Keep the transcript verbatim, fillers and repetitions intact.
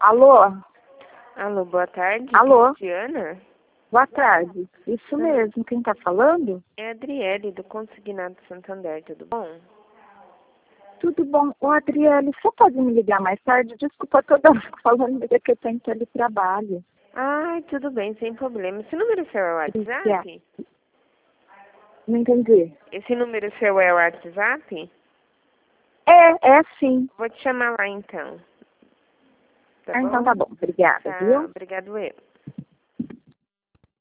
Alô? Alô, boa tarde. Alô? Cristiana? Boa tarde. Isso mesmo. Quem tá falando? É a Adriele, do Consignado Santander, tudo bom? Tudo bom. Ô, Adriele, você pode me ligar mais tarde? Desculpa toda hora falando, mas é que eu tenho teletrabalho. Ah, tudo bem, sem problema. Esse número seu é o WhatsApp? Não entendi. Esse número seu é o WhatsApp? É, é sim. Vou te chamar lá então. Tá Ah, bom? então tá bom. Obrigada, Tá, viu? obrigado eu.